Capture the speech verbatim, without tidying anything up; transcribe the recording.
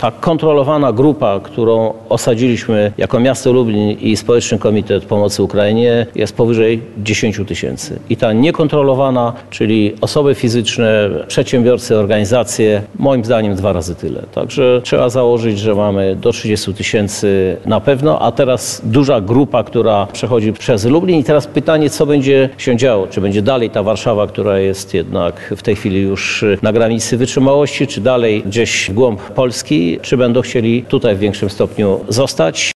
ta kontrolowana grupa, którą osadziliśmy jako miasto Lublin i Społeczny Komitet Pomocy Ukrainie, jest powyżej dziesięciu tysięcy. I ta niekontrolowana, czyli osoby fizyczne, przedsiębiorcy, organizacje, moim zdaniem dwa razy tyle. Także trzeba założyć, że mamy do trzydziestu tysięcy na pewno, a teraz duża grupa, która przechodzi przez Lublin. I teraz pytanie, co będzie się działo? Czy będzie dalej ta Warszawa, która jest jednak w tej chwili już na granicy wytrzymałości, czy dalej gdzieś w głąb Polski, czy będą chcieli tutaj w większym stopniu zostać?